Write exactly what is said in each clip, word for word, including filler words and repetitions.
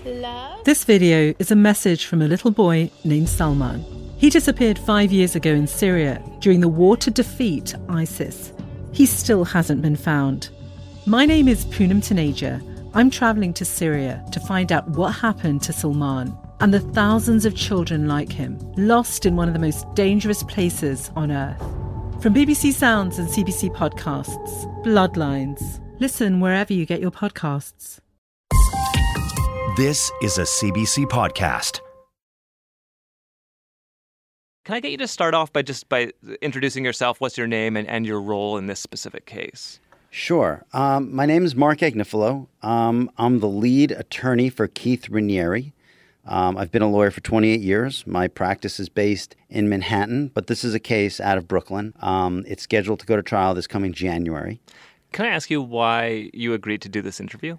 Love? This video is a message from a little boy named Salman. He disappeared five years ago in Syria during the war to defeat ISIS. He still hasn't been found. My name is Poonam Taneja. I'm travelling to Syria to find out what happened to Salman and the thousands of children like him, lost in one of the most dangerous places on earth. From B B C Sounds and C B C Podcasts, Bloodlines. Listen wherever you get your podcasts. This is a C B C podcast. Can I get you to start off by just by introducing yourself? What's your name and, and your role in this specific case? Sure. Um, my name is Mark Agnifilo. Um, I'm the lead attorney for Keith Raniere. Um, I've been a lawyer for twenty-eight years. My practice is based in Manhattan, but this is a case out of Brooklyn. Um, it's scheduled to go to trial this coming January. Can I ask you why you agreed to do this interview?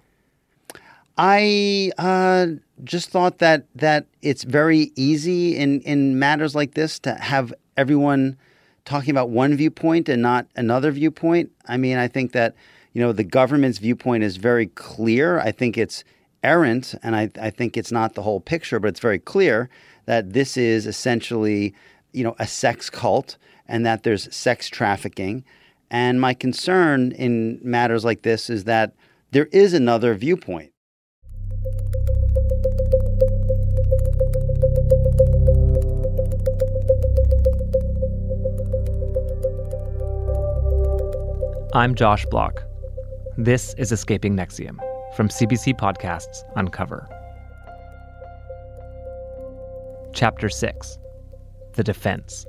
I uh, just thought that that it's very easy in, in matters like this to have everyone talking about one viewpoint and not another viewpoint. I mean, I think that, you know, the government's viewpoint is very clear. I think it's errant, and I, I think it's not the whole picture, but it's very clear that this is essentially, you know, a sex cult and that there's sex trafficking. And my concern in matters like this is that there is another viewpoint. I'm Josh Block. This is Escaping N X I V M from C B C Podcasts Uncover. Chapter six, The Defense.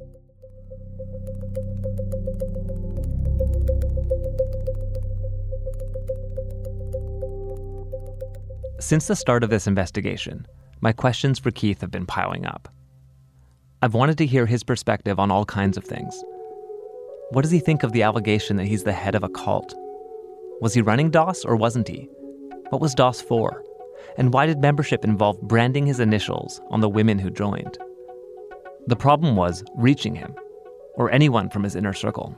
Since the start of this investigation, my questions for Keith have been piling up. I've wanted to hear his perspective on all kinds of things. What does he think of the allegation that he's the head of a cult? Was he running DOS or wasn't he? What was DOS for? And why did membership involve branding his initials on the women who joined? The problem was reaching him, or anyone from his inner circle.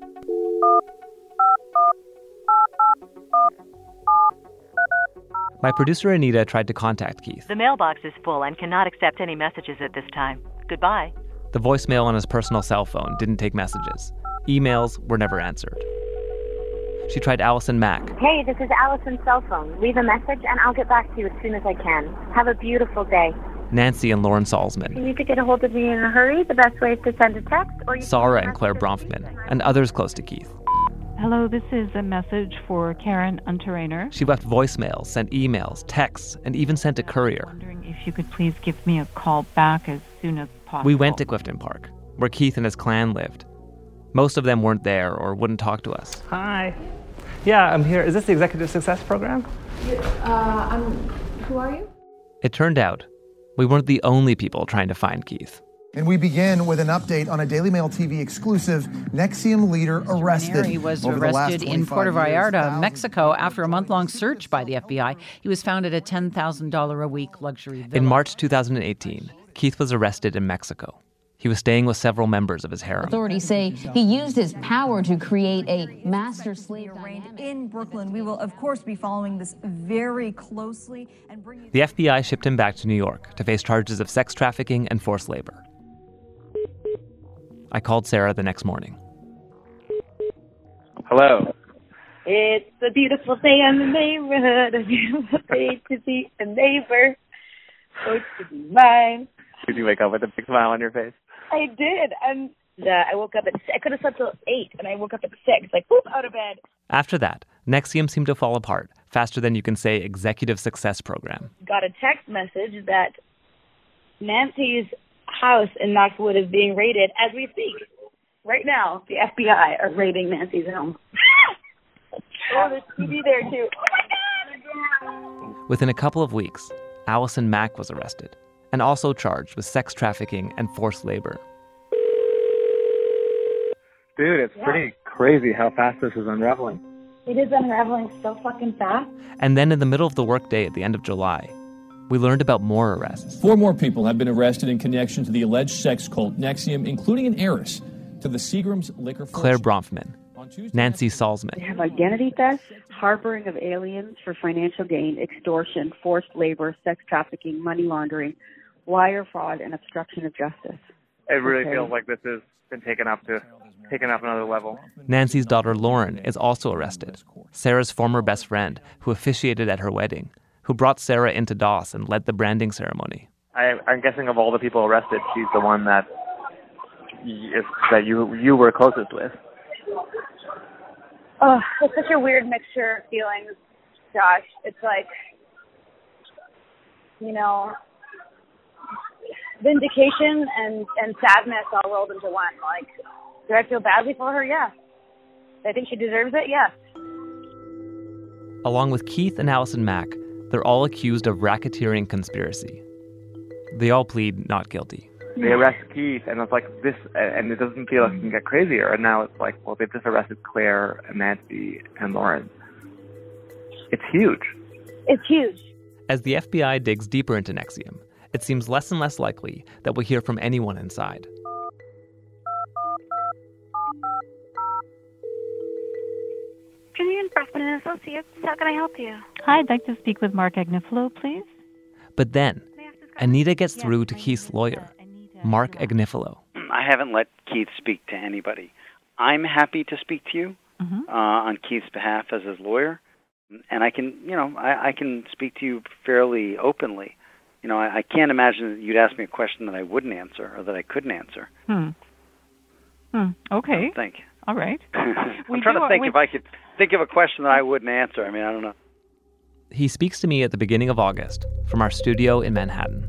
My producer Anita tried to contact Keith. The mailbox is full and cannot accept any messages at this time. Goodbye. The voicemail on his personal cell phone didn't take messages. Emails were never answered. She tried Allison Mack. Hey, this is Allison's cell phone. Leave a message and I'll get back to you as soon as I can. Have a beautiful day. Nancy and Lauren Salzman. If you need to get a hold of me in a hurry, the best way is to send a text or you Sarah and Claire Bronfman, and others close to Keith. Hello, this is a message for Karen Unterrainer. She left voicemails, sent emails, texts, and even sent a courier. Wondering if you could please give me a call back as soon as possible. We went to Clifton Park, where Keith and his clan lived. Most of them weren't there or wouldn't talk to us. Hi. Yeah, I'm here. Is this the Executive Success Program? Uh, I'm... Who are you? It turned out we weren't the only people trying to find Keith. And we begin with an update on a Daily Mail T V exclusive. N X I V M leader arrested. He was over arrested the last in Puerto Vallarta, years. Mexico, after a month-long search by the F B I. He was found at a ten thousand dollars a week luxury villa. In March two thousand eighteen, Keith was arrested in Mexico. He was staying with several members of his harem. Authorities say he used his power to create a master slave dynamic. In Brooklyn, we will, of course, be following this very closely. and bring. The F B I shipped him back to New York to face charges of sex trafficking and forced labor. I called Sarah the next morning. Hello. It's a beautiful day in the neighborhood, a beautiful day to be a neighbor, or to be mine. Did you wake up with a big smile on your face? I did, and uh, I woke up at six. I could have slept till eight, and I woke up at six, like, whoop, out of bed. After that, N X I V M seemed to fall apart faster than you can say Executive Success Program. Got a text message that Nancy's house in Knoxwood is being raided as we speak. Right now, the F B I are raiding Nancy's home. Oh, there's T V there, too. Oh, my God! Within a couple of weeks, Allison Mack was arrested and also charged with sex trafficking and forced labor. Dude, it's yeah. pretty crazy how fast this is unraveling. It is unraveling so fucking fast. And then in the middle of the workday at the end of July, we learned about more arrests. Four more people have been arrested in connection to the alleged sex cult N X I V M, including an heiress to the Seagram's liquor. Claire Bronfman, Nancy Salzman. They have identity theft, harboring of aliens for financial gain, extortion, forced labor, sex trafficking, money laundering, wire fraud, and obstruction of justice. It really Okay. feels like this has been taken up to taken up another level. Nancy's daughter Lauren is also arrested. Sarah's former best friend, who officiated at her wedding, who brought Sarah into Doss and led the branding ceremony. I, I'm guessing of all the people arrested, she's the one that y- that you you were closest with. Oh, it's such a weird mixture of feelings, Josh. It's like, you know, vindication and, and sadness all rolled into one. Like, do I feel badly for her? Yeah. Do I think she deserves it? Yes. Along with Keith and Allison Mack, they're all accused of racketeering conspiracy. They all plead not guilty. They arrest Keith, and it's like this, and it doesn't feel like it can get crazier. And now it's like, well, they've just arrested Claire, and Nancy, and Lauren. It's huge. It's huge. As the F B I digs deeper into N X I V M, it seems less and less likely that we'll hear from anyone inside. Afternoon, Freshman and Associates. How can I help you? Hi, I'd like to speak with Mark Agnifilo, please. But then, Anita gets through to Keith's lawyer, Mark Agnifilo. I haven't let Keith speak to anybody. I'm happy to speak to you Mm-hmm. uh, on Keith's behalf as his lawyer, and I can, you know, I, I can speak to you fairly openly. You know, I, I can't imagine that you'd ask me a question that I wouldn't answer or that I couldn't answer. Hmm. Hmm. Okay. I think. All right. I'm We trying do- to think we- if I could think of a question that I wouldn't answer. I mean, I don't know. He speaks to me at the beginning of August from our studio in Manhattan.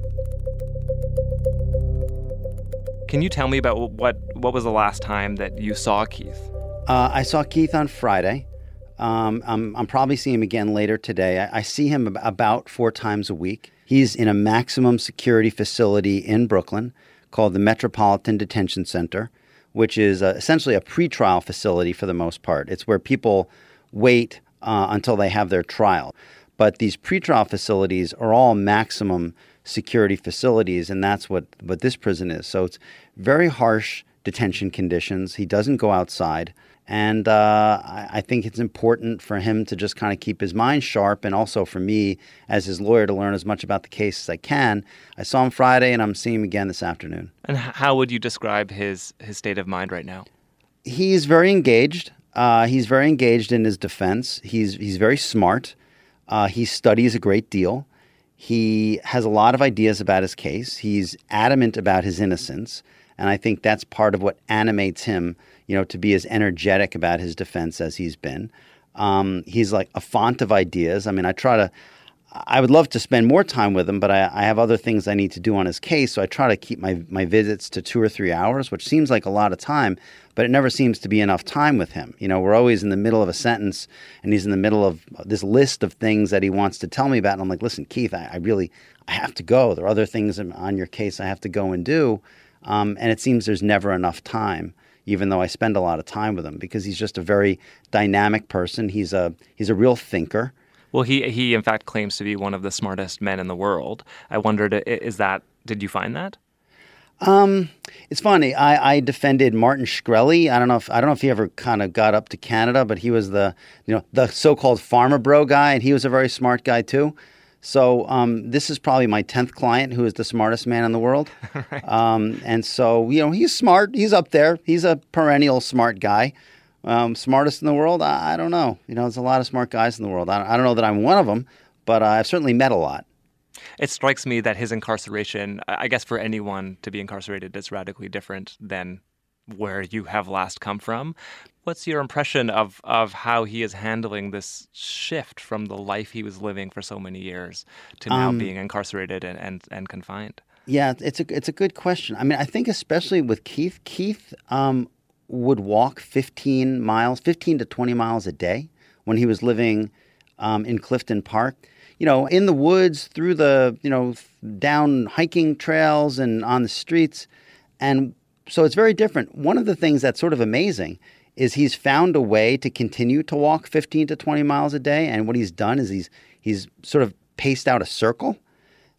Can you tell me about what what was the last time that you saw Keith? Uh, I saw Keith on Friday. Um, I'm, I'm probably seeing him again later today. I, I see him ab- about four times a week. He's in a maximum security facility in Brooklyn called the Metropolitan Detention Center, which is uh, essentially a pretrial facility for the most part. It's where people wait uh, until they have their trial. But these pretrial facilities are all maximum security facilities, and that's what, what this prison is. So it's very harsh detention conditions. He doesn't go outside. And uh, I, I think it's important for him to just kind of keep his mind sharp, and also for me as his lawyer to learn as much about the case as I can. I saw him Friday, and I'm seeing him again this afternoon. And h- how would you describe his, his state of mind right now? He's very engaged. Uh, he's very engaged in his defense. He's he's very smart. Uh, he studies a great deal. He has a lot of ideas about his case. He's adamant about his innocence. And I think that's part of what animates him, you know, to be as energetic about his defense as he's been. Um, he's like a font of ideas. I mean, I try to, I would love to spend more time with him, but I, I have other things I need to do on his case. So I try to keep my, my visits to two or three hours, which seems like a lot of time, but it never seems to be enough time with him. You know, we're always in the middle of a sentence, and he's in the middle of this list of things that he wants to tell me about. And I'm like, listen, Keith, I, I really, I have to go. There are other things on your case I have to go and do. Um, and it seems there's never enough time, even though I spend a lot of time with him, because he's just a very dynamic person. He's a he's a real thinker. Well, he he in fact claims to be one of the smartest men in the world. I wondered, i- is that, did you find that? Um, it's funny. I, I defended Martin Shkreli. I don't know if I don't know if he ever kind of got up to Canada, but he was the you know the so-called farmer bro guy, and he was a very smart guy too. So um, this is probably my tenth client who is the smartest man in the world. Right. Um, and so, you know, he's smart. He's up there. He's a perennial smart guy. Um, smartest in the world? I, I don't know. You know, there's a lot of smart guys in the world. I don't, I don't know that I'm one of them, but uh, I've certainly met a lot. It strikes me that his incarceration, I I guess for anyone to be incarcerated is radically different than where you have last come from. What's your impression of, of how he is handling this shift from the life he was living for so many years to now Um, being incarcerated and, and, and confined? Yeah, it's a it's a good question. I mean, I think especially with Keith, Keith um, would walk fifteen miles, fifteen to twenty miles a day when he was living um, in Clifton Park. You know, in the woods, through the, you know, down hiking trails and on the streets. And so it's very different. One of the things that's sort of amazing is he's found a way to continue to walk fifteen to twenty miles a day. And what he's done is he's he's sort of paced out a circle.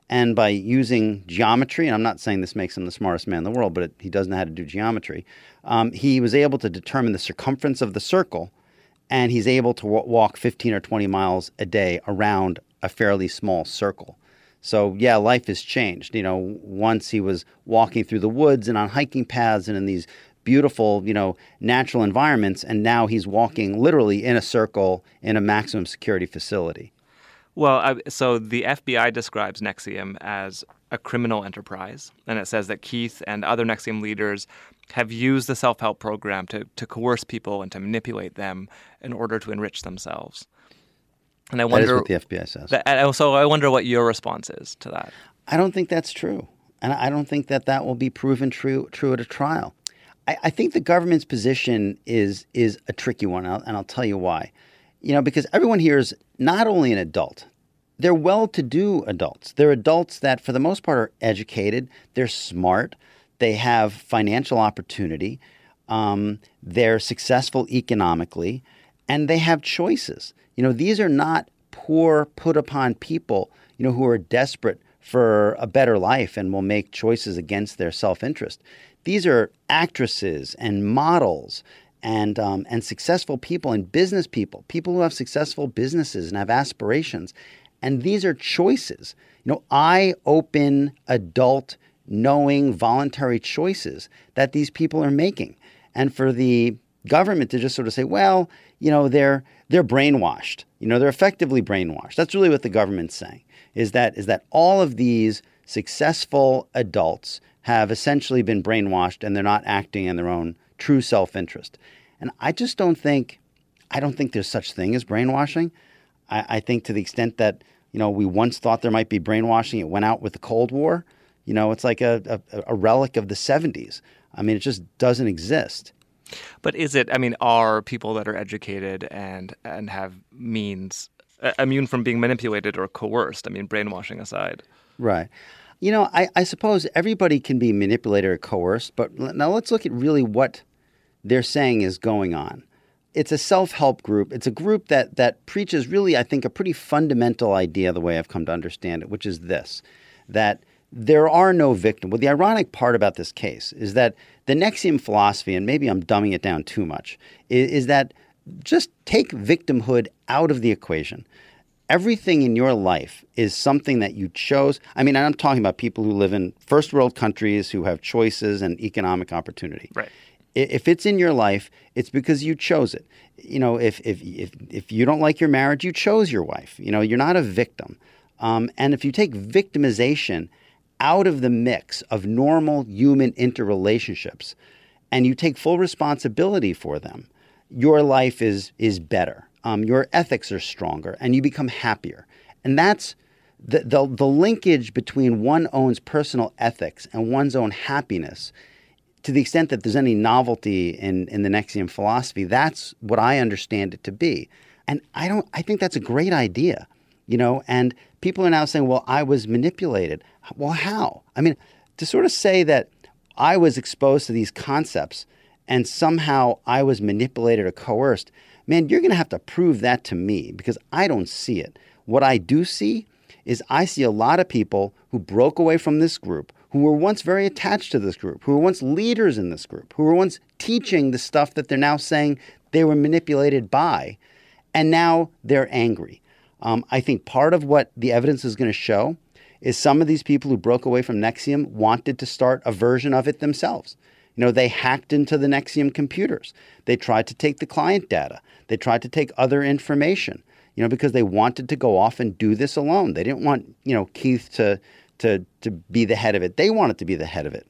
And by using geometry, and I'm not saying this makes him the smartest man in the world, but it, he does know how to do geometry, um, he was able to determine the circumference of the circle, and he's able to w- walk fifteen or twenty miles a day around a fairly small circle. So, yeah, life has changed. You know, once he was walking through the woods and on hiking paths and in these beautiful, you know, natural environments, and now he's walking literally in a circle in a maximum security facility. Well, I, so the F B I describes NXIVM as a criminal enterprise, and it says that Keith and other NXIVM leaders have used the self-help program to, to coerce people and to manipulate them in order to enrich themselves. And I wonder, that is what the F B I says. That, and so I wonder what your response is to that. I don't think that's true. And I don't think that that will be proven true true at a trial. I, I think the government's position is is a tricky one, and I'll, and I'll tell you why. You know, because everyone here is not only an adult, they're well-to-do adults. They're adults that, for the most part, are educated. They're smart. They have financial opportunity. Um, they're successful economically, and they have choices. You know, these are not poor, put-upon people, you know, who are desperate for a better life and will make choices against their self-interest. These are actresses and models and um, and successful people and business people, people who have successful businesses and have aspirations. And these are choices. You know, I open adult, knowing, voluntary choices that these people are making. And for the government to just sort of say, well, you know, they're they're brainwashed. You know, they're effectively brainwashed. That's really what the government's saying, is that is that all of these successful adults have essentially been brainwashed and they're not acting in their own true self-interest. And I just don't think, I don't think there's such thing as brainwashing. I, I think to the extent that, you know, we once thought there might be brainwashing, it went out with the Cold War. You know, it's like a, a, a relic of the seventies. I mean, it just doesn't exist. But is it, I mean, are people that are educated and and have means uh, immune from being manipulated or coerced? I mean, brainwashing aside. Right. You know, I, I suppose everybody can be manipulated or coerced, but now let's look at really what they're saying is going on. It's a self-help group. It's a group that that preaches really, I think, a pretty fundamental idea, the way I've come to understand it, which is this, that there are no victims. Well, the ironic part about this case is that the NXIVM philosophy, and maybe I'm dumbing it down too much, is, is that just take victimhood out of the equation. Everything in your life is something that you chose. I mean, I'm talking about people who live in first world countries who have choices and economic opportunity. Right. If it's in your life, it's because you chose it. You know, if if if if you don't like your marriage, you chose your wife. You know, you're not a victim. Um, and if you take victimization out of the mix of normal human interrelationships, and you take full responsibility for them, your life is is better. Um, your ethics are stronger, and you become happier. And that's the, the the linkage between one owns personal ethics and one's own happiness. To the extent that there's any novelty in, in the NXIVM philosophy, that's what I understand it to be. And I don't. I think that's a great idea, you know. And people are now saying, "Well, I was manipulated." Well, how? I mean, to sort of say that I was exposed to these concepts and somehow I was manipulated or coerced, man, you're going to have to prove that to me because I don't see it. What I do see is I see a lot of people who broke away from this group, who were once very attached to this group, who were once leaders in this group, who were once teaching the stuff that they're now saying they were manipulated by, and now they're angry. Um, I think part of what the evidence is going to show is some of these people who broke away from NXIVM wanted to start a version of it themselves. You know, they hacked into the NXIVM computers. They tried to take the client data. They tried to take other information, you know, because they wanted to go off and do this alone. They didn't want, you know, Keith to to to be the head of it. They wanted to be the head of it.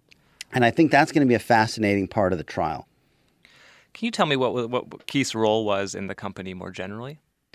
And I think that's going to be a fascinating part of the trial. Can you tell me what what Keith's role was in the company more generally?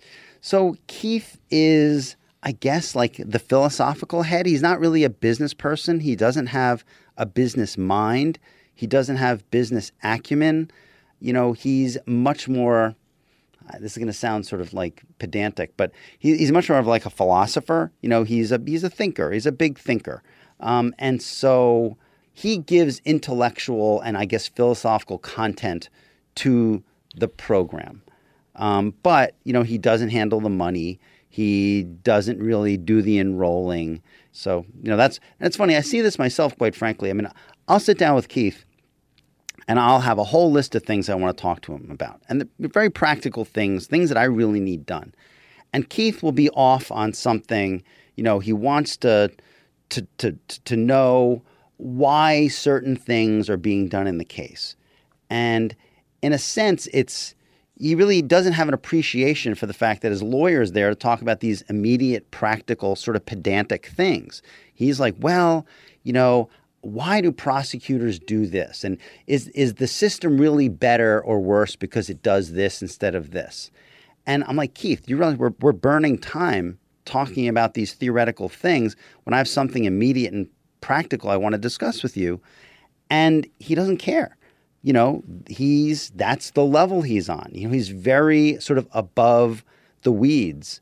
So Keith is, I guess, like the philosophical head. He's not really a business person. He doesn't have a business mind. He doesn't have business acumen. You know, he's much more, this is going to sound sort of like pedantic, but he, he's much more of like a philosopher. You know, he's a he's a thinker. He's a big thinker. Um, and so he gives intellectual and, I guess, philosophical content to the program. Um, but, you know, he doesn't handle the money. He doesn't really do the enrolling. So, you know, that's that's funny. I see this myself, quite frankly. I mean, I'll sit down with Keith and I'll have a whole list of things I want to talk to him about. And the very practical things, things that I really need done. And Keith will be off on something, you know, he wants to to to to know why certain things are being done in the case. And in a sense, it's he really doesn't have an appreciation for the fact that his lawyer is there to talk about these immediate, practical, sort of pedantic things. He's like, well, you know, why do prosecutors do this? And is is the system really better or worse because it does this instead of this? And I'm like, Keith, you realize we're we're burning time talking about these theoretical things when I have something immediate and practical I want to discuss with you. And he doesn't care. You know, he's that's the level he's on. You know, he's very sort of above the weeds.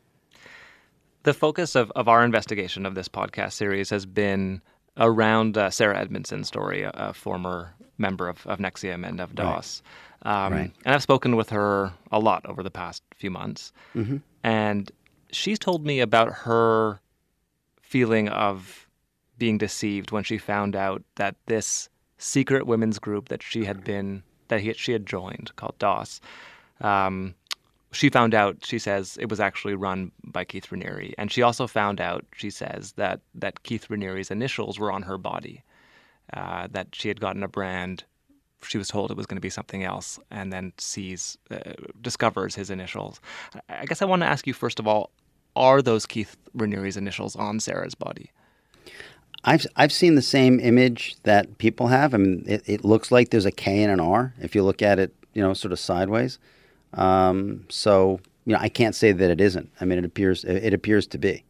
The focus of, of our investigation of this podcast series has been around uh, Sarah Edmondson's story, a, a former member of, of NXIVM and of DOS. Right. Um, right. And I've spoken with her a lot over the past few months. Mm-hmm. And she's told me about her feeling of being deceived when she found out that this secret women's group that she had been, that he, she had joined, called DOS, um, she found out, she says, it was actually run by Keith Raniere. And she also found out, she says, that, that Keith Raniere's initials were on her body, uh, that she had gotten a brand. She was told it was going to be something else, and then sees, uh, discovers his initials. I guess I want to ask you, first of all, are those Keith Raniere's initials on Sarah's body? I've I've seen the same image that people have. I mean, it, it looks like there's a K and an R if you look at it, you know, sort of sideways. Um, so, you know, I can't say that it isn't. I mean, it appears it appears to be.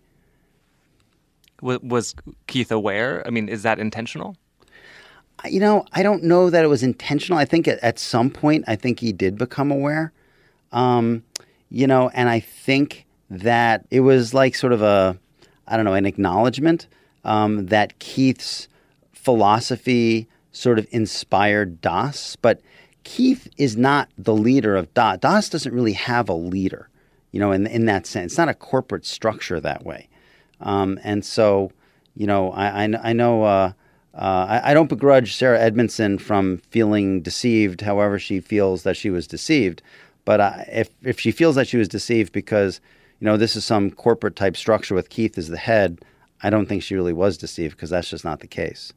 Was Keith aware? I mean, is that intentional? You know, I don't know that it was intentional. I think at, at some point, I think he did become aware. Um, you know, and I think that it was like sort of a, I don't know, an acknowledgement um, that Keith's philosophy sort of inspired DOS. But Keith is not the leader of DOS. DOS doesn't really have a leader, you know, in in that sense. It's not a corporate structure that way. Um, and so, you know, I, I, I know uh, uh, I, I don't begrudge Sarah Edmondson from feeling deceived, however she feels that she was deceived. But uh, if if she feels that she was deceived because, you know, this is some corporate type structure with Keith as the head, I don't think she really was deceived because that's just not the case.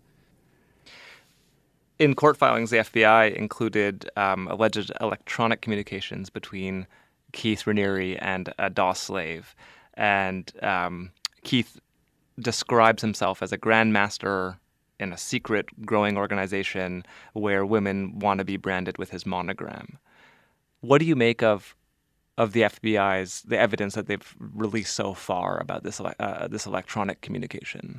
In court filings, the F B I included um, alleged electronic communications between Keith Raniere and a DOS slave. And um, Keith describes himself as a grandmaster in a secret growing organization where women want to be branded with his monogram. What do you make of of the F B I's, the evidence that they've released so far about this uh, this electronic communication?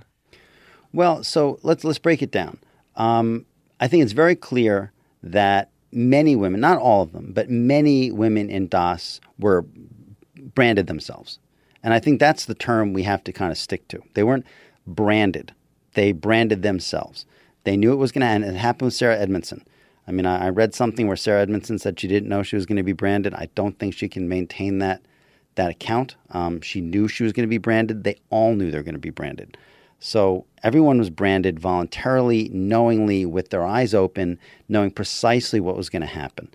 Well, so let's let's break it down. Um, I think it's very clear that many women, not all of them, but many women in DOS were branded themselves. And I think that's the term we have to kind of stick to. They weren't branded. They branded themselves. They knew it was going to end. It happened with Sarah Edmondson. I mean, I, I read something where Sarah Edmondson said she didn't know she was going to be branded. I don't think she can maintain that that account. Um, she knew she was going to be branded. They all knew they were going to be branded. So everyone was branded voluntarily, knowingly, with their eyes open, knowing precisely what was going to happen.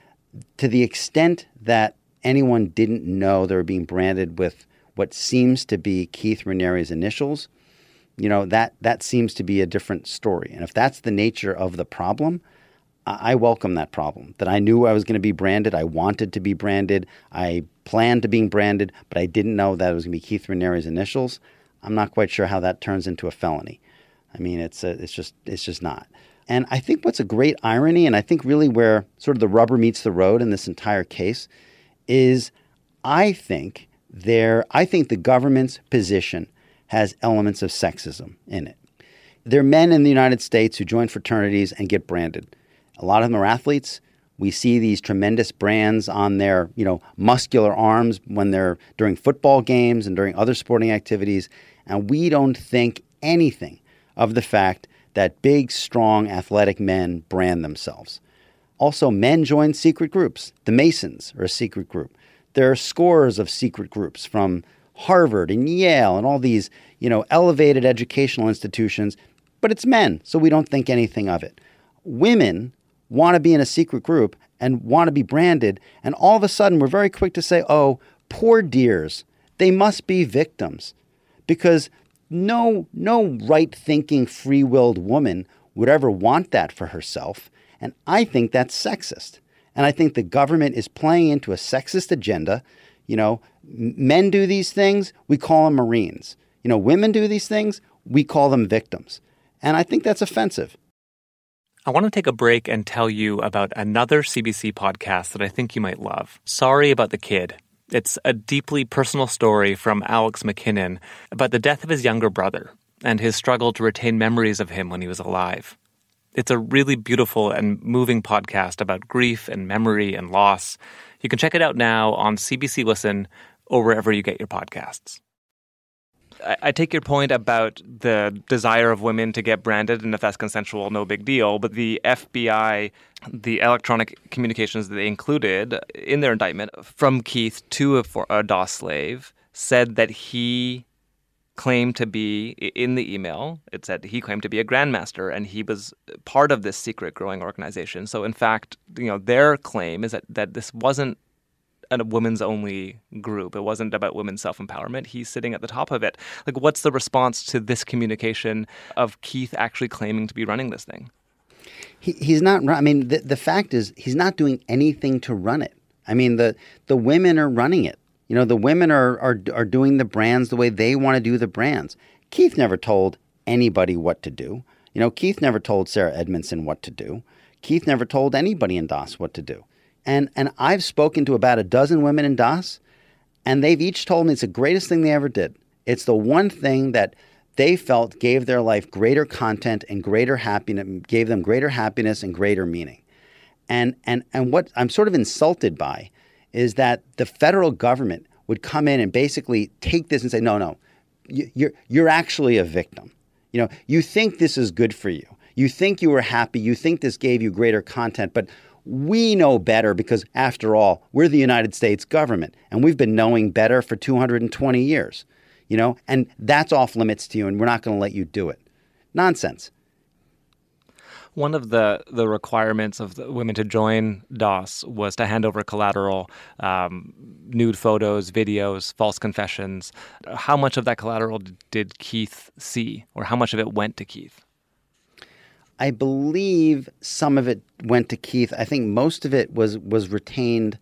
To the extent that anyone didn't know they were being branded with what seems to be Keith Raniere's initials, you know, that that seems to be a different story. And if that's the nature of the problem, I welcome that problem, that I knew I was going to be branded. I wanted to be branded. I planned to being branded, but I didn't know that it was going to be Keith Raniere's initials. I'm not quite sure how that turns into a felony. I mean, it's a, it's just it's just not. And I think what's a great irony, and I think really where sort of the rubber meets the road in this entire case, is I think there I think the government's position has elements of sexism in it. There are men in the United States who join fraternities and get branded. A lot of them are athletes. We see these tremendous brands on their, you know, muscular arms when they're during football games and during other sporting activities. And we don't think anything of the fact that big, strong, athletic men brand themselves. Also, men join secret groups. The Masons are a secret group. There are scores of secret groups from Harvard and Yale and all these, you know, elevated educational institutions, but it's men, so we don't think anything of it. Women want to be in a secret group and want to be branded, and all of a sudden we're very quick to say, oh, poor dears, they must be victims. Because no, no right-thinking, free-willed woman would ever want that for herself, and I think that's sexist. And I think the government is playing into a sexist agenda. You know, men do these things, we call them Marines. You know, women do these things, we call them victims. And I think that's offensive. I want to take a break and tell you about another C B C podcast that I think you might love. Sorry About the Kid. It's a deeply personal story from Alex McKinnon about the death of his younger brother and his struggle to retain memories of him when he was alive. It's a really beautiful and moving podcast about grief and memory and loss. You can check it out now on C B C Listen or wherever you get your podcasts. I, I take your point about the desire of women to get branded, and if that's consensual, no big deal. But the F B I, the electronic communications that they included in their indictment from Keith to a, for a DOS slave said that he claimed to be, in the email, it said he claimed to be a grandmaster and he was part of this secret growing organization. So in fact, you know, their claim is that, that this wasn't a women's only group. It wasn't about women's self-empowerment. He's sitting at the top of it. Like, what's the response to this communication of Keith actually claiming to be running this thing? He, he's not, I mean, the, the fact is he's not doing anything to run it. I mean, the, the women are running it. You know, the women are, are are doing the brands the way they want to do the brands. Keith never told anybody what to do. You know, Keith never told Sarah Edmondson what to do. Keith never told anybody in DOS what to do. And and I've spoken to about a dozen women in DOS, and they've each told me it's the greatest thing they ever did. It's the one thing that they felt gave their life greater content and greater happiness, gave them greater happiness and greater meaning. And and and what I'm sort of insulted by is that the federal government would come in and basically take this and say, no, no, you're, you're actually a victim. You know, you think this is good for you. You think you were happy. You think this gave you greater content. But we know better because, after all, we're the United States government. And we've been knowing better for two hundred twenty years. You know, and that's off limits to you. And we're not going to let you do it. Nonsense. One of the, the requirements of the women to join DOS was to hand over collateral, um, nude photos, videos, false confessions. How much of that collateral did Keith see, or how much of it went to Keith? I believe some of it went to Keith. I think most of it was was retained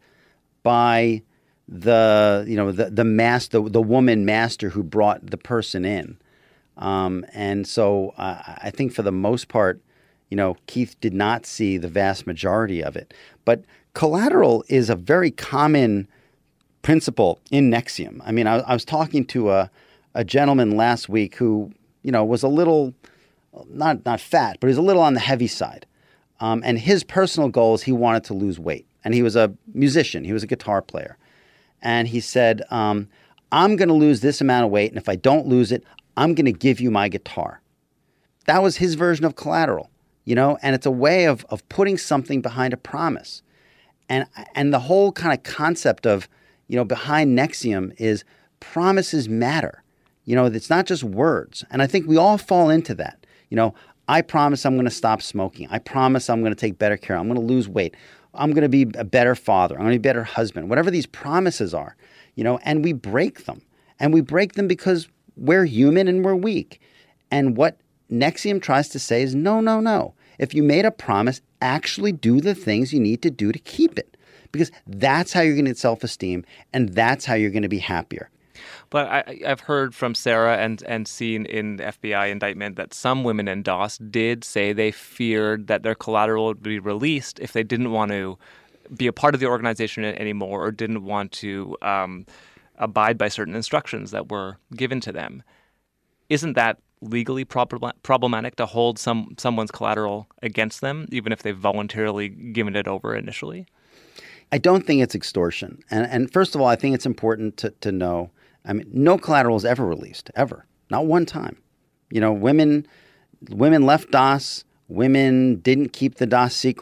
by the you know the the master, the, the woman master who brought the person in, um, and so uh, I think for the most part, you know, Keith did not see the vast majority of it. But collateral is a very common principle in NXIVM. I mean, I, I was talking to a, a gentleman last week who, you know, was a little, not not fat, but he was a little on the heavy side. Um, and his personal goal is he wanted to lose weight. And he was a musician. He was a guitar player. And he said, um, I'm going to lose this amount of weight, and if I don't lose it, I'm going to give you my guitar. That was his version of collateral. You know, and it's a way of of putting something behind a promise. And and the whole kind of concept of, you know, behind NXIVM is promises matter. You know, it's not just words. And I think we all fall into that. You know, I promise I'm going to stop smoking. I promise I'm going to take better care. I'm going to lose weight. I'm going to be a better father. I'm going to be a better husband. Whatever these promises are, you know, and we break them. And we break them because we're human and we're weak. And what NXIVM tries to say is, no, no, no. If you made a promise, actually do the things you need to do to keep it. Because that's how you're going to get self-esteem, and that's how you're going to be happier. But I, I've heard from Sarah and, and seen in the F B I indictment that some women in DOS did say they feared that their collateral would be released if they didn't want to be a part of the organization anymore or didn't want to um, abide by certain instructions that were given to them. Isn't that legally prob- problematic to hold some someone's collateral against them, even if they've voluntarily given it over initially? I don't think it's extortion. And, and first of all, I think it's important to, to know, I mean, no collateral is ever released, ever. Not one time. You know, women women left DOS, women didn't keep the DOS secrets,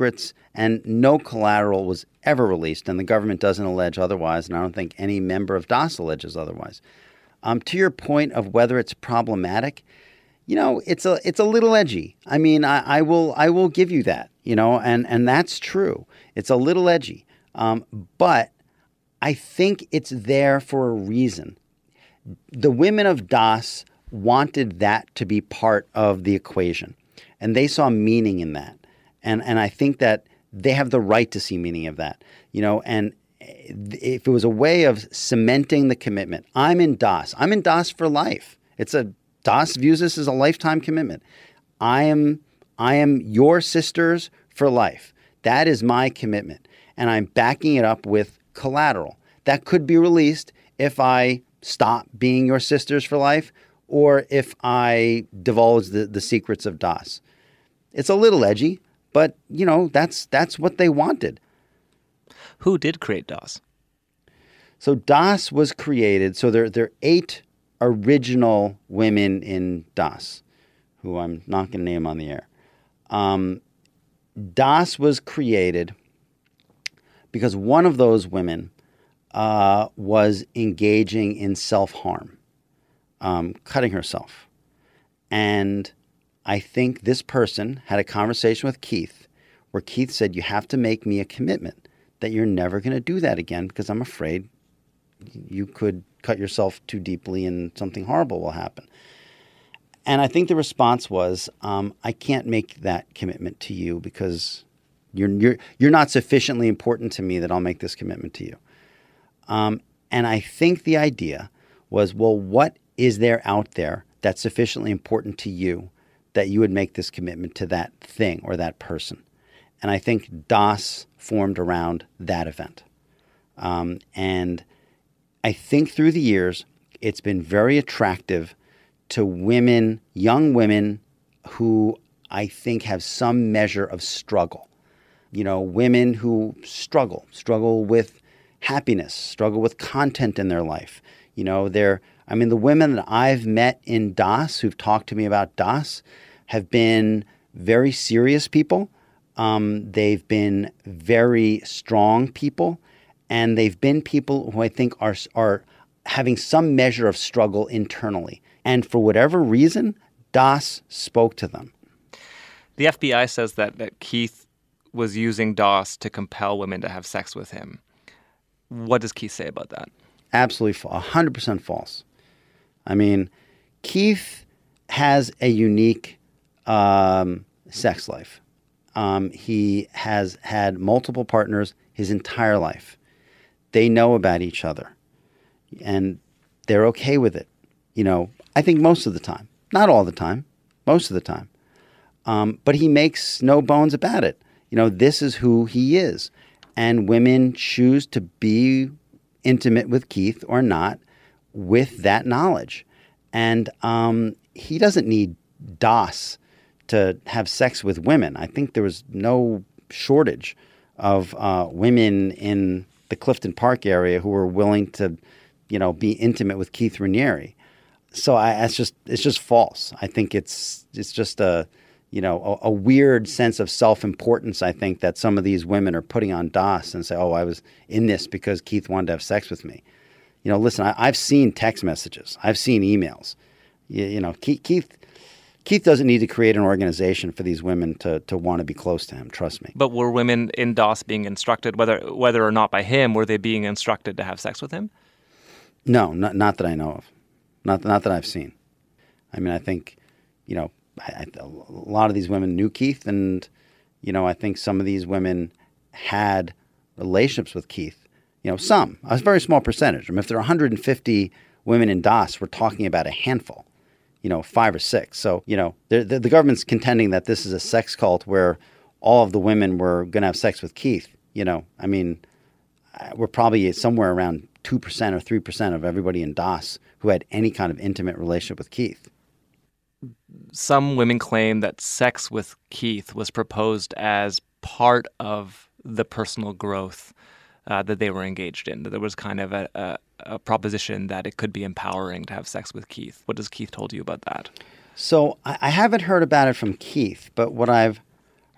and no collateral was ever released, and the government doesn't allege otherwise, and I don't think any member of DAS alleges otherwise. Um, to your point of whether it's problematic, you know, it's a it's a little edgy. I mean, I, I will I will give you that, you know, and, and that's true. It's a little edgy, um, but I think it's there for a reason. The women of DAS wanted that to be part of the equation, and they saw meaning in that. And and I think that they have the right to see meaning of that, you know, and if it was a way of cementing the commitment, I'm in DAS. I'm in DAS for life. It's a DAS views this as a lifetime commitment. I am I am your sisters for life. That is my commitment. And I'm backing it up with collateral. That could be released if I stop being your sisters for life or if I divulge the, the secrets of DAS. It's a little edgy, but, you know, that's that's what they wanted. Who did create DAS? So DAS was created, so there, there are eight original women in DAS, who I'm not going to name on the air. Um, DAS was created because one of those women uh, was engaging in self-harm, um, cutting herself. And I think this person had a conversation with Keith where Keith said, you have to make me a commitment that you're never going to do that again because I'm afraid you could cut yourself too deeply and something horrible will happen. And I think the response was, um, I can't make that commitment to you because you're, you're, you're not sufficiently important to me that I'll make this commitment to you. Um, and I think the idea was, well, what is there out there that's sufficiently important to you that you would make this commitment to that thing or that person? And I think DAS formed around that event. Um, and I think through the years, it's been very attractive to women, young women who I think have some measure of struggle. You know, women who struggle, struggle with happiness, struggle with content in their life. You know, they're, I mean, the women that I've met in DAS who've talked to me about DAS have been very serious people. Um, they've been very strong people, and they've been people who I think are are having some measure of struggle internally. And for whatever reason, DAS spoke to them. The F B I says that, that Keith was using DAS to compel women to have sex with him. What does Keith say about that? Absolutely, one hundred percent false. I mean, Keith has a unique um, sex life. Um, he has had multiple partners his entire life. They know about each other, and they're okay with it. You know, I think most of the time, not all the time, most of the time. Um, but he makes no bones about it. You know, this is who he is, and women choose to be intimate with Keith or not with that knowledge. And um, he doesn't need DAS to have sex with women. I think there was no shortage of uh, women in the Clifton Park area who were willing to, you know, be intimate with Keith Raniere. So I, it's just it's just false. I think it's it's just a you know a, a weird sense of self-importance. I think that some of these women are putting on DAS and say, "Oh, I was in this because Keith wanted to have sex with me." You know, listen, I, I've seen text messages, I've seen emails. You, you know, Keith, Keith Keith doesn't need to create an organization for these women to to want to be close to him. Trust me. But were women in DAS being instructed, whether whether or not by him, were they being instructed to have sex with him? No, not not that I know of. Not not that I've seen. I mean, I think, you know, I, I, a lot of these women knew Keith, and you know, I think some of these women had relationships with Keith. You know, some, a very small percentage. I mean, if there are one hundred fifty women in DAS, we're talking about a handful. You know, five or six. So, you know, the, the, the government's contending that this is a sex cult where all of the women were going to have sex with Keith. You know, I mean, we're probably somewhere around two percent or three percent of everybody in DAS who had any kind of intimate relationship with Keith. Some women claim that sex with Keith was proposed as part of the personal growth uh, that they were engaged in. That there was kind of a, a, a proposition that it could be empowering to have sex with Keith. What has Keith told you about that? So I, I haven't heard about it from Keith, but what I've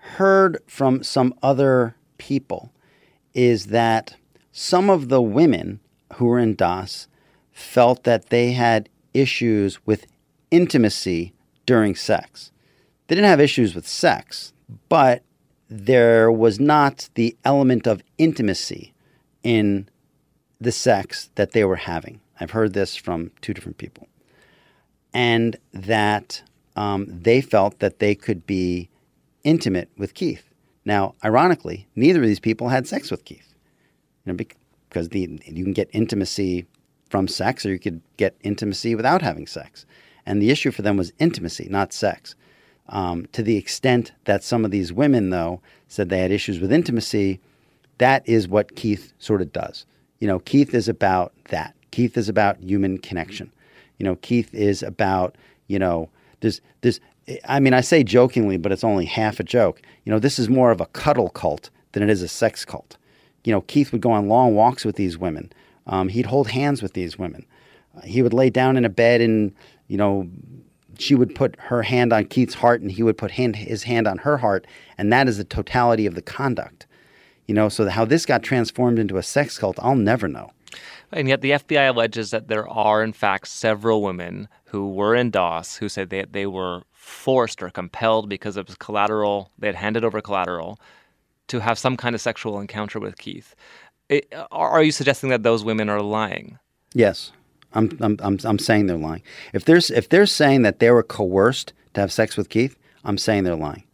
heard from some other people is that some of the women who were in DOS felt that they had issues with intimacy during sex. They didn't have issues with sex, but there was not the element of intimacy in the sex that they were having. I've heard this from two different people. And that um, they felt that they could be intimate with Keith. Now, ironically, neither of these people had sex with Keith. You know, because the, you can get intimacy from sex, or you could get intimacy without having sex. And the issue for them was intimacy, not sex. Um, to the extent that some of these women, though, said they had issues with intimacy, that is what Keith sort of does. You know, Keith is about that. Keith is about human connection. You know, Keith is about, you know, there's, there's, I mean, I say jokingly, but it's only half a joke. You know, this is more of a cuddle cult than it is a sex cult. You know, Keith would go on long walks with these women. Um, he'd hold hands with these women. Uh, he would lay down in a bed and, you know, she would put her hand on Keith's heart and he would put hand, his hand on her heart. And that is the totality of the conduct. You know, so how this got transformed into a sex cult, I'll never know. And yet the F B I alleges that there are, in fact, several women who were in DOS who said they, they were forced or compelled because of collateral, they had handed over collateral, to have some kind of sexual encounter with Keith. It, are you suggesting that those women are lying? Yes. I'm I'm I'm I'm saying they're lying. If there's if they're saying that they were coerced to have sex with Keith, I'm saying they're lying.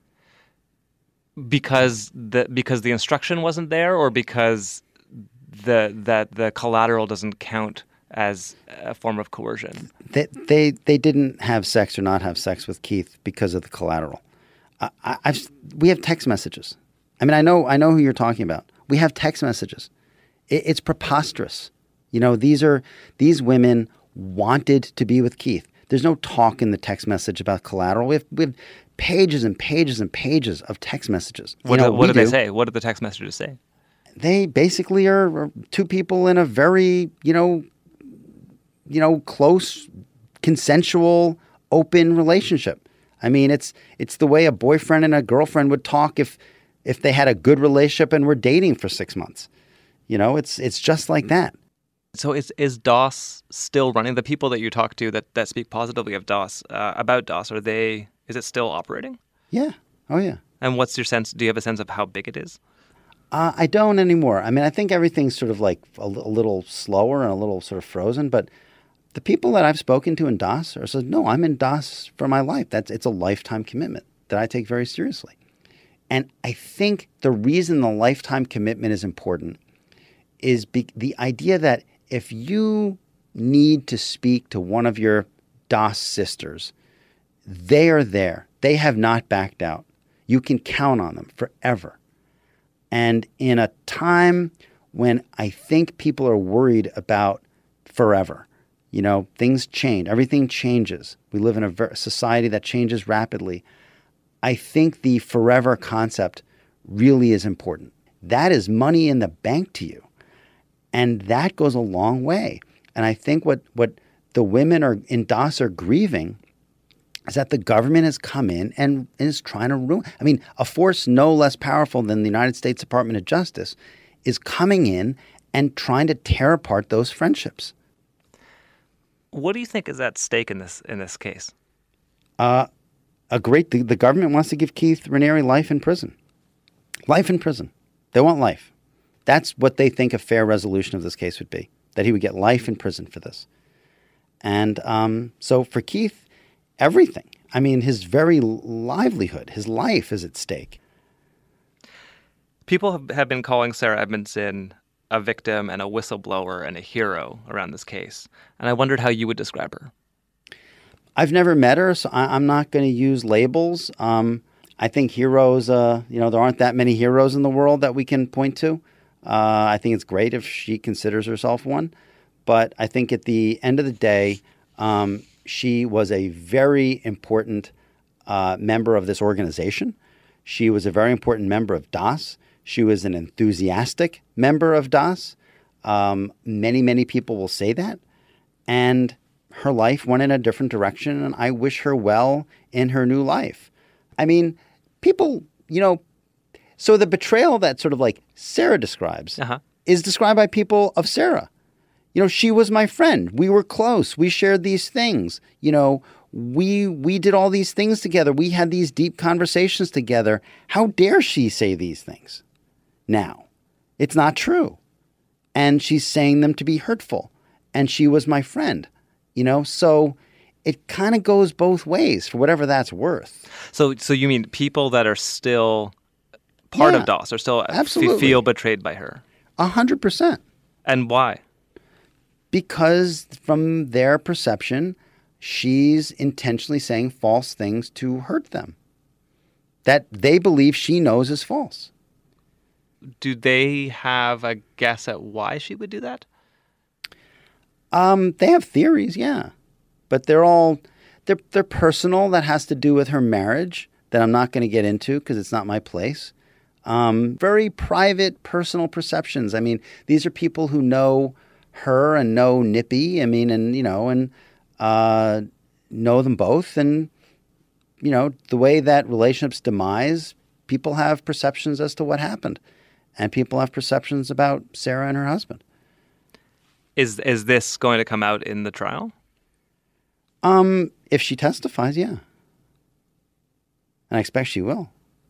Because the because the instruction wasn't there, or because the that the collateral doesn't count as a form of coercion? They they they didn't have sex or not have sex with Keith because of the collateral. I, I, I've we have text messages. I mean, I know I know who you're talking about. We have text messages. It, it's preposterous. You know, these are these women wanted to be with Keith. There's no talk in the text message about collateral. We have we have pages and pages and pages of text messages. What, you know, do, what do do. they say? What do the text messages say? They basically are, are two people in a very, you know, you know, close, consensual, open relationship. I mean, it's it's the way a boyfriend and a girlfriend would talk if if they had a good relationship and were dating for six months. You know, it's it's just like that. So is is DOS still running? The people that you talk to that, that speak positively of DOS, uh, about DOS, are they, is it still operating? Yeah. Oh, yeah. And what's your sense, do you have a sense of how big it is? Uh, I don't anymore. I mean, I think everything's sort of like a, a little slower and a little sort of frozen, but the people that I've spoken to in DOS are said, no, I'm in DOS for my life. That's it's a lifetime commitment that I take very seriously. And I think the reason the lifetime commitment is important is be- the idea that if you need to speak to one of your DOS sisters, they are there. They have not backed out. You can count on them forever. And in a time when I think people are worried about forever, you know, things change. Everything changes. We live in a ver- society that changes rapidly. I think the forever concept really is important. That is money in the bank to you. And that goes a long way. And I think what, what the women are in DOS are grieving is that the government has come in and is trying to ruin. I mean, a force no less powerful than the United States Department of Justice is coming in and trying to tear apart those friendships. What do you think is at stake in this in this case? Uh, a great. The, the government wants to give Keith Raniere life in prison. Life in prison. They want life. That's what they think a fair resolution of this case would be, that he would get life in prison for this. And um, so for Keith, everything. I mean, his very livelihood, his life is at stake. People have, have been calling Sarah Edmondson a victim and a whistleblower and a hero around this case. And I wondered how you would describe her. I've never met her, so I, I'm not going to use labels. Um, I think heroes, uh, you know, there aren't that many heroes in the world that we can point to. Uh, I think it's great if she considers herself one. But I think at the end of the day, um, she was a very important uh, member of this organization. She was a very important member of DOS. She was an enthusiastic member of DOS. Um, many, many people will say that. And her life went in a different direction, and I wish her well in her new life. I mean, people you know, so the betrayal that sort of like Sarah describes uh-huh. is described by people of Sarah. You know, she was my friend. We were close. We shared these things. You know, we we did all these things together. We had these deep conversations together. How dare she say these things now? It's not true. And she's saying them to be hurtful. And she was my friend, you know? So it kind of goes both ways for whatever that's worth. So so you mean people that are still part Yeah, of Doss are still absolutely. f- feel betrayed by her? A hundred percent. And why? Because from their perception, she's intentionally saying false things to hurt them that they believe she knows is false. Do they have a guess at why she would do that? Um, they have theories, yeah, but they're all they're they're personal. That has to do with her marriage that I'm not going to get into because it's not my place. Um, very private, personal perceptions. I mean, these are people who know her and know Nippy. I mean, and you know, and uh, know them both, and you know, the way that relationships demise, people have perceptions as to what happened, and people have perceptions about Sarah and her husband. Is is this going to come out in the trial? Um, if she testifies, yeah. And I expect she will.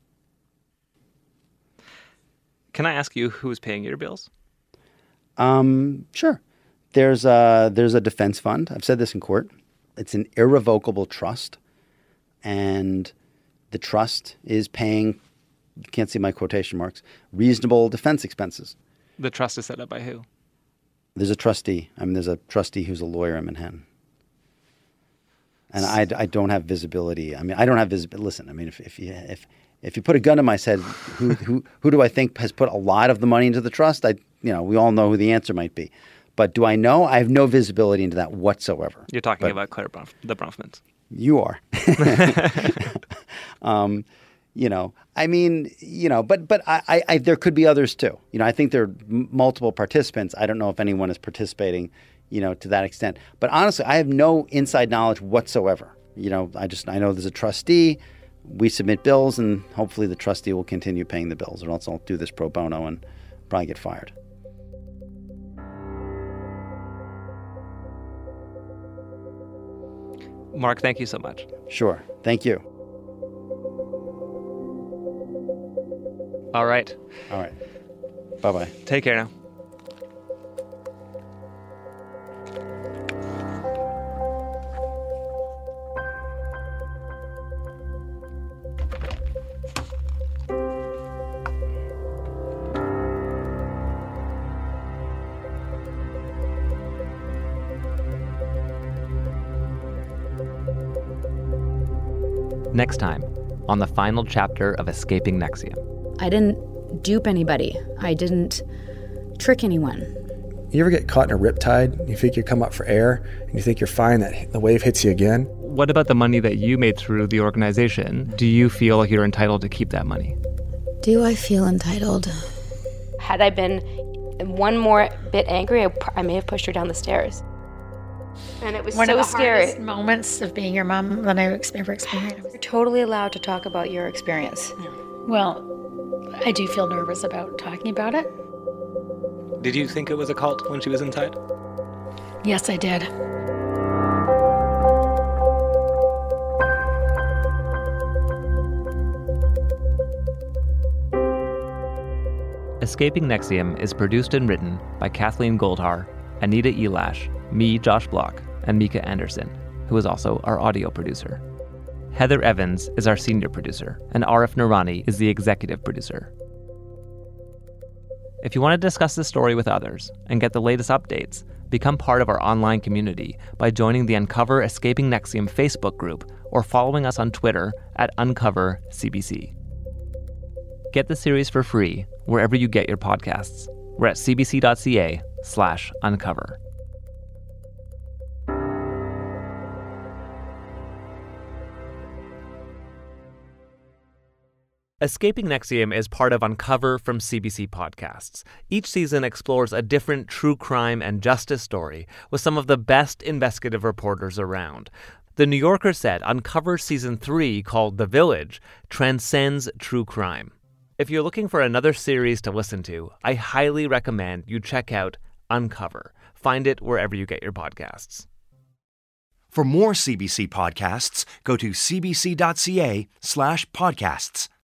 Can I ask you who's paying your bills? Um, sure. There's a, there's a defense fund. I've said this in court. It's an irrevocable trust. And the trust is paying, you can't see my quotation marks, reasonable defense expenses. The trust is set up by who? There's a trustee. I mean, there's a trustee who's a lawyer in Manhattan. And I, I don't have visibility. I mean, I don't have visibility. Listen, I mean, if if you if if you put a gun to my head, who who who do I think has put a lot of the money into the trust? I you know, we all know who the answer might be. But do I know? I have no visibility into that whatsoever. You're talking But about Claire Bronf- the Bronfmans. You are. um, you know, I mean, you know, but but I, I, I there could be others too. You know, I think there are m- multiple participants. I don't know if anyone is participating, you know, to that extent. But honestly, I have no inside knowledge whatsoever. You know, I just I know there's a trustee. We submit bills, and hopefully the trustee will continue paying the bills, or else I'll do this pro bono and probably get fired. Mark, thank you so much. Sure. Thank you. All right. All right. Bye-bye. Take care now. Next time, on the final chapter of Escaping N X I V M. I didn't dupe anybody. I didn't trick anyone. You ever get caught in a riptide? You think you come up for air, and you think you're fine, that the wave hits you again? What about the money that you made through the organization? Do you feel like you're entitled to keep that money? Do I feel entitled? Had I been one more bit angry, I, I may have pushed her down the stairs. And it was One so of the scary. hardest moments of being your mom that I've ever experienced. You're totally allowed to talk about your experience. Well, I do feel nervous about talking about it. Did you think it was a cult when she was inside? Yes, I did. Escaping N X I V M is produced and written by Kathleen Goldhar, Anita Elash, me, Josh Block, and Mika Anderson, who is also our audio producer. Heather Evans is our senior producer, and Arif Noorani is the executive producer. If you want to discuss this story with others and get the latest updates, become part of our online community by joining the Uncover Escaping N X I V M Facebook group or following us on Twitter at Uncover C B C. Get the series for free wherever you get your podcasts. We're at cbc.ca slash uncover. Escaping N X I V M is part of Uncover from C B C Podcasts. Each season explores a different true crime and justice story with some of the best investigative reporters around. The New Yorker said Uncover Season three, called The Village, transcends true crime. If you're looking for another series to listen to, I highly recommend you check out Uncover. Find it wherever you get your podcasts. For more C B C podcasts, go to cbc.ca slash podcasts.